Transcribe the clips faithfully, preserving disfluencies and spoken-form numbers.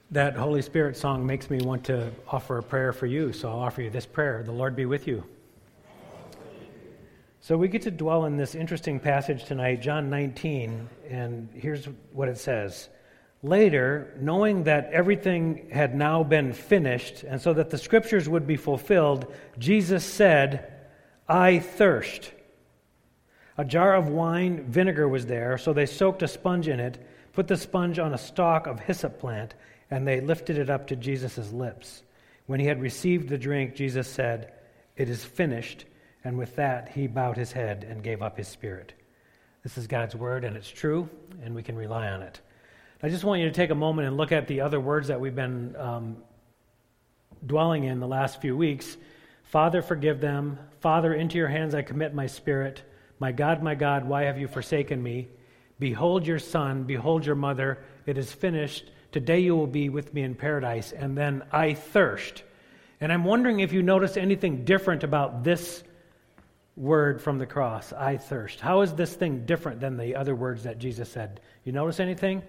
That Holy Spirit song makes me want to offer a prayer for you, so I'll offer you this prayer. The Lord be with you. So we get to dwell in this interesting passage tonight, John nineteen, and here's what it says. Later, knowing that everything had now been finished, and so that the Scriptures would be fulfilled, Jesus said, I thirst. A jar of wine vinegar was there, so they soaked a sponge in it, put the sponge on a stalk of hyssop plant, and they lifted it up to Jesus' lips. When he had received the drink, Jesus said, It is finished. And with that, he bowed his head and gave up his spirit. This is God's word, and it's true, and we can rely on it. I just want you to take a moment and look at the other words that we've been um, dwelling in the last few weeks. Father, forgive them. Father, into your hands I commit my spirit. My God, my God, why have you forsaken me? Behold your son, behold your mother. It is finished. Today you will be with me in paradise. And then I thirst. And I'm wondering if you notice anything different about this word from the cross, I thirst. How is this thing different than the other words that Jesus said? You notice anything?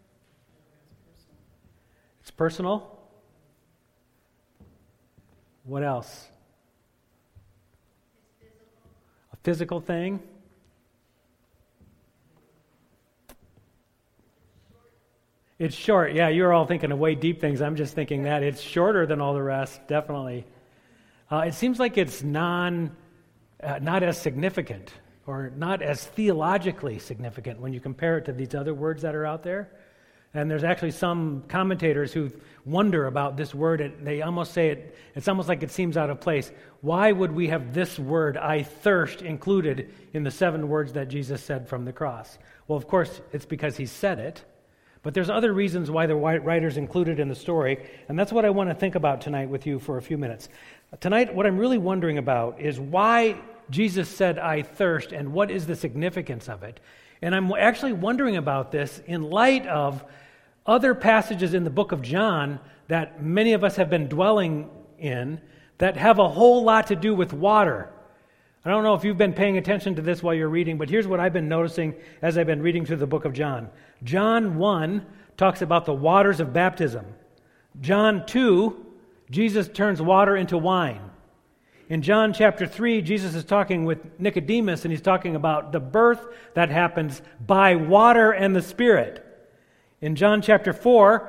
It's personal. What else? A physical thing. It's short. Yeah, you're all thinking of way deep things. I'm just thinking that it's shorter than all the rest, definitely. Uh, it seems like it's non, uh, not as significant or not as theologically significant when you compare it to these other words that are out there. And there's actually some commentators who wonder about this word. It, they almost say it, it's almost like it seems out of place. Why would we have this word, I thirst, included in the seven words that Jesus said from the cross? Well, of course, it's because he said it. But there's other reasons why the writers included in the story, and that's what I want to think about tonight with you for a few minutes. Tonight, what I'm really wondering about is why Jesus said, I thirst, and what is the significance of it? And I'm actually wondering about this in light of other passages in the book of John that many of us have been dwelling in that have a whole lot to do with water. I don't know if you've been paying attention to this while you're reading, but here's what I've been noticing as I've been reading through the book of John. John one talks about the waters of baptism. John two, Jesus turns water into wine. In John chapter three, Jesus is talking with Nicodemus, and he's talking about the birth that happens by water and the Spirit. In John chapter four,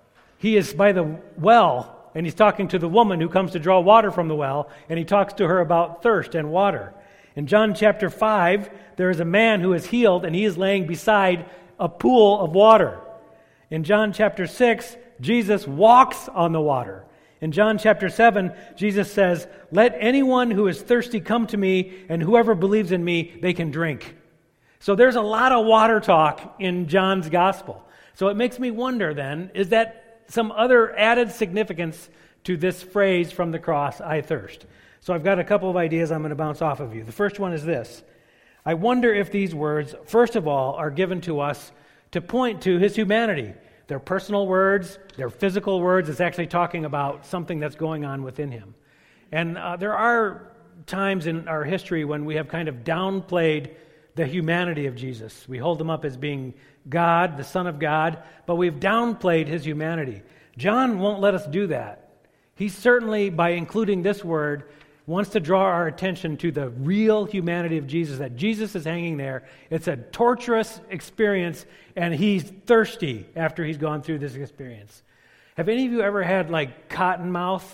he is by the well, and he's talking to the woman who comes to draw water from the well, and he talks to her about thirst and water. In John chapter five, there is a man who is healed, and he is laying beside a pool of water. In John chapter six, Jesus walks on the water. In John chapter seven, Jesus says, Let anyone who is thirsty come to me, and whoever believes in me, they can drink. So there's a lot of water talk in John's gospel. So it makes me wonder then, is that some other added significance to this phrase from the cross, I thirst? So I've got a couple of ideas I'm going to bounce off of you. The first one is this. I wonder if these words, first of all, are given to us to point to his humanity. They're personal words, they're physical words. It's actually talking about something that's going on within him. And uh, there are times in our history when we have kind of downplayed the humanity of Jesus. We hold him up as being God, the Son of God, but we've downplayed his humanity. John won't let us do that. He certainly, by including this word, wants to draw our attention to the real humanity of Jesus, that Jesus is hanging there. It's a torturous experience, and he's thirsty after he's gone through this experience. Have any of you ever had like cotton mouth?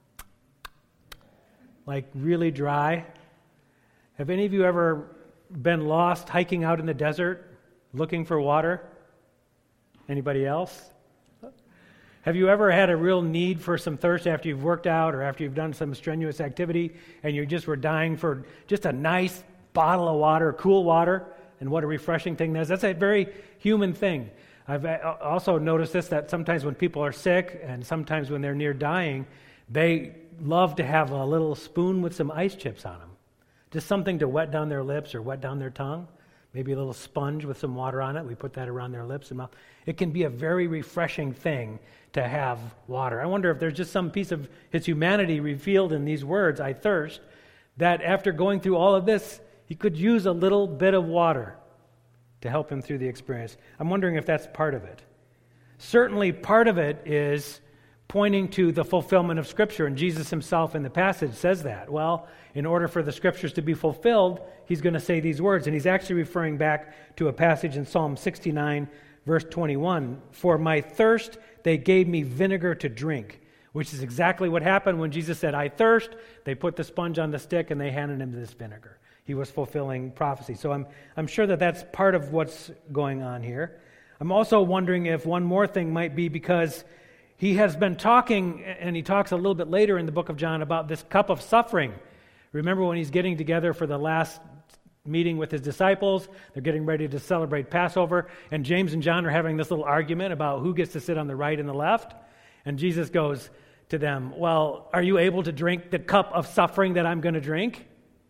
Like really dry? Have any of you ever been lost hiking out in the desert looking for water? Anybody else? Have you ever had a real need for some thirst after you've worked out or after you've done some strenuous activity and you just were dying for just a nice bottle of water, cool water, and what a refreshing thing that is? That's a very human thing. I've also noticed this, that sometimes when people are sick and sometimes when they're near dying, they love to have a little spoon with some ice chips on them. Just something to wet down their lips or wet down their tongue. Maybe a little sponge with some water on it. We put that around their lips and mouth. It can be a very refreshing thing to have water. I wonder if there's just some piece of his humanity revealed in these words, I thirst, that after going through all of this, he could use a little bit of water to help him through the experience. I'm wondering if that's part of it. Certainly part of it is pointing to the fulfillment of Scripture, and Jesus himself in the passage says that. Well, in order for the Scriptures to be fulfilled, he's going to say these words, and he's actually referring back to a passage in Psalm sixty-nine, verse twenty-one. For my thirst they gave me vinegar to drink, which is exactly what happened when Jesus said, I thirst. They put the sponge on the stick and they handed him this vinegar. He was fulfilling prophecy. So I'm I'm sure that that's part of what's going on here. I'm also wondering if one more thing might be because he has been talking, and he talks a little bit later in the book of John about this cup of suffering. Remember when he's getting together for the last meeting with his disciples, they're getting ready to celebrate Passover, and James and John are having this little argument about who gets to sit on the right and the left. And Jesus goes to them, well, are you able to drink the cup of suffering that I'm going to drink?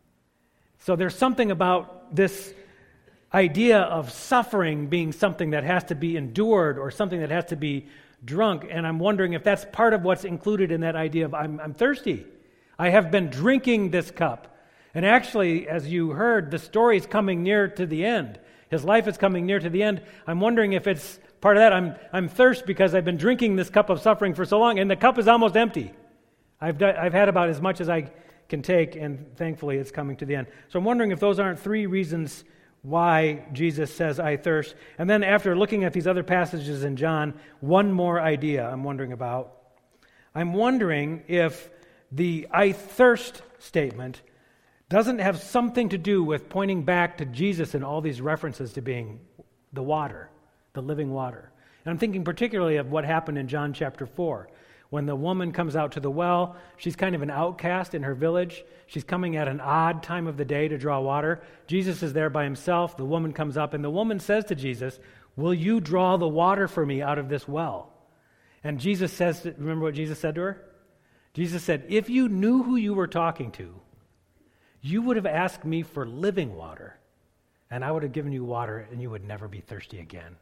So there's something about this idea of suffering being something that has to be endured or something that has to be drunk, and I'm wondering if that's part of what's included in that idea of I'm, I'm thirsty. I have been drinking this cup. And actually, as you heard, the story is coming near to the end. His life is coming near to the end. I'm wondering if it's part of that. I'm I'm thirst because I've been drinking this cup of suffering for so long, and the cup is almost empty. I've I've had about as much as I can take, and thankfully it's coming to the end. So I'm wondering if those aren't three reasons why Jesus says, I thirst. And then after looking at these other passages in John, one more idea I'm wondering about. I'm wondering if the I thirst statement doesn't have something to do with pointing back to Jesus and all these references to being the water, the living water. And I'm thinking particularly of what happened in John chapter four. When the woman comes out to the well, she's kind of an outcast in her village. She's coming at an odd time of the day to draw water. Jesus is there by himself. The woman comes up, and the woman says to Jesus, will you draw the water for me out of this well? And Jesus says, remember what Jesus said to her? Jesus said, if you knew who you were talking to, you would have asked me for living water, and I would have given you water, and you would never be thirsty again.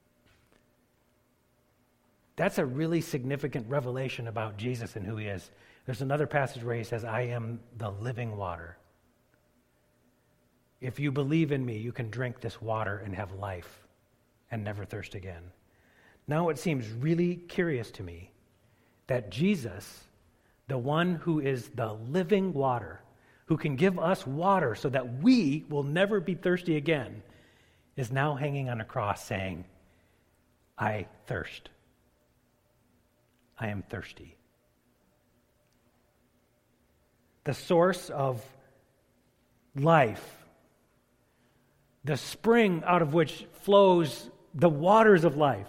That's a really significant revelation about Jesus and who he is. There's another passage where he says, I am the living water. If you believe in me, you can drink this water and have life and never thirst again. Now it seems really curious to me that Jesus, the one who is the living water, who can give us water so that we will never be thirsty again, is now hanging on a cross saying, I thirst. I am thirsty. The source of life, the spring out of which flows the waters of life,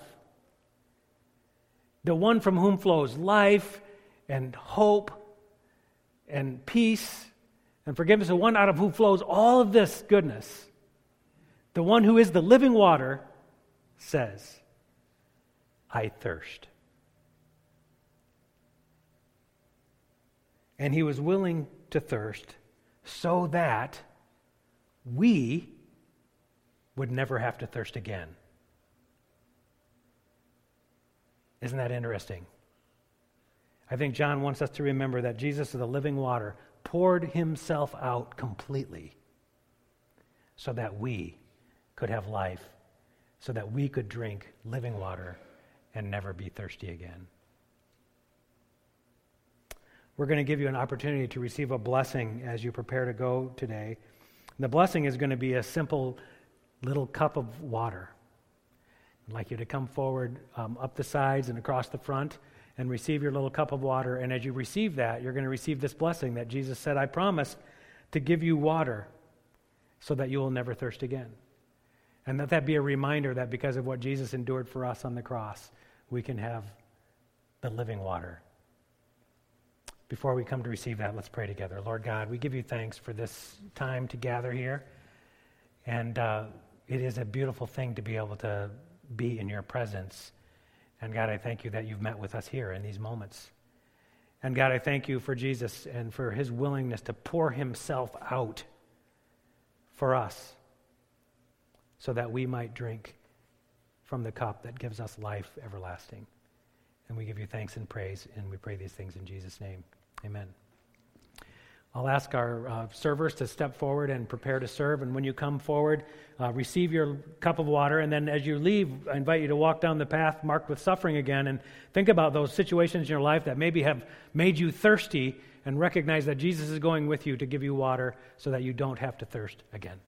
the one from whom flows life and hope and peace and forgiveness, the one out of whom flows all of this goodness, the one who is the living water, says, I thirst. And he was willing to thirst so that we would never have to thirst again. Isn't that interesting? I think John wants us to remember that Jesus, the living water, poured himself out completely so that we could have life, so that we could drink living water and never be thirsty again. We're going to give you an opportunity to receive a blessing as you prepare to go today. And the blessing is going to be a simple little cup of water. I'd like you to come forward um, up the sides and across the front and receive your little cup of water. And as you receive that, you're going to receive this blessing that Jesus said, I promise to give you water so that you will never thirst again. And that that be a reminder that because of what Jesus endured for us on the cross, we can have the living water. Before we come to receive that, let's pray together. Lord God, we give you thanks for this time to gather here. And uh, it is a beautiful thing to be able to be in your presence. And God, I thank you that you've met with us here in these moments. And God, I thank you for Jesus and for his willingness to pour himself out for us so that we might drink from the cup that gives us life everlasting. And we give you thanks and praise, and we pray these things in Jesus' name. Amen. I'll ask our uh, servers to step forward and prepare to serve. And when you come forward, uh, receive your cup of water. And then as you leave, I invite you to walk down the path marked with suffering again and think about those situations in your life that maybe have made you thirsty, and recognize that Jesus is going with you to give you water so that you don't have to thirst again.